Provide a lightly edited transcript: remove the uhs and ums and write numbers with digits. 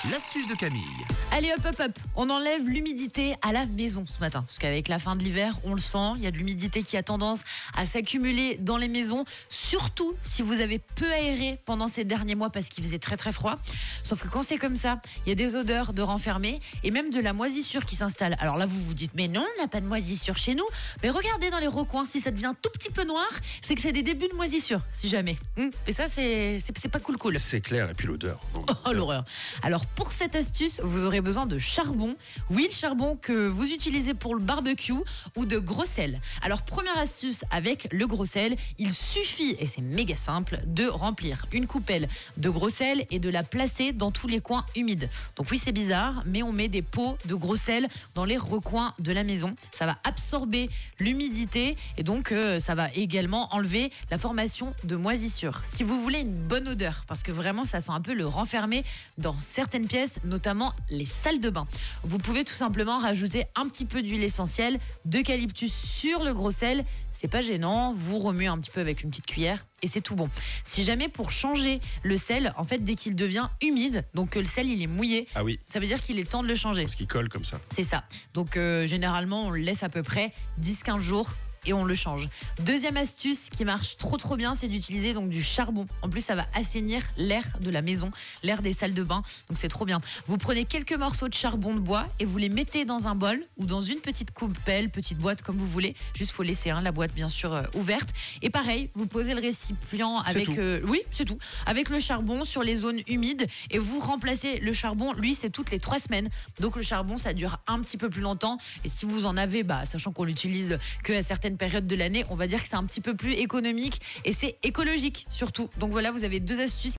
L'astuce de Camille. Allez hop hop hop, on enlève l'humidité à la maison ce matin. Parce qu'avec la fin de l'hiver, on le sent, il y a de l'humidité qui a tendance à s'accumuler dans les maisons. Surtout si vous avez peu aéré pendant ces derniers mois parce qu'il faisait très très froid. Sauf que quand c'est comme ça, il y a des odeurs de renfermés et même de la moisissure qui s'installe. Alors là vous vous dites, mais non, on n'a pas de moisissure chez nous. Mais regardez dans les recoins, si ça devient tout petit peu noir, c'est que c'est des débuts de moisissure, si jamais. Et ça c'est pas cool. C'est clair, et puis l'odeur. Oh l'horreur. Alors pour cette astuce, vous aurez besoin de charbon. Oui, le charbon que vous utilisez pour le barbecue ou de gros sel. Alors première astuce avec le gros sel, il suffit, et c'est méga simple, de remplir une coupelle de gros sel et de la placer dans tous les coins humides. Donc oui, c'est bizarre, mais on met des pots de gros sel dans les recoins de la maison. Ça va absorber l'humidité et donc ça va également enlever la formation de moisissure. Si vous voulez une bonne odeur, parce que vraiment ça sent un peu le renfermé dans certaines pièces, notamment les salles de bain. Vous pouvez tout simplement rajouter un petit peu d'huile essentielle, d'eucalyptus sur le gros sel. C'est pas gênant, vous remuez un petit peu avec une petite cuillère et c'est tout bon. Si jamais pour changer le sel, en fait dès qu'il devient humide, donc que le sel il est mouillé, Ah oui, ça veut dire qu'il est temps de le changer. parce qu'il colle comme ça. C'est ça. Donc généralement on le laisse à peu près 10-15 jours et on le change. Deuxième astuce qui marche trop bien, c'est d'utiliser donc du charbon. En plus, ça va assainir l'air de la maison, l'air des salles de bain. Donc c'est trop bien. Vous prenez quelques morceaux de charbon de bois et vous les mettez dans un bol ou dans une petite coupelle, petite boîte comme vous voulez. Juste faut laisser la boîte bien sûr ouverte. Et pareil, vous posez le récipient avec oui, c'est tout. Avec le charbon sur les zones humides et vous remplacez le charbon. Lui, c'est toutes les 3 semaines. Donc le charbon, ça dure un petit peu plus longtemps. Et si vous en avez, sachant qu'on l'utilise que à certaines périodes de l'année, on va dire que c'est un petit peu plus économique et c'est écologique surtout. Donc voilà, vous avez 2 astuces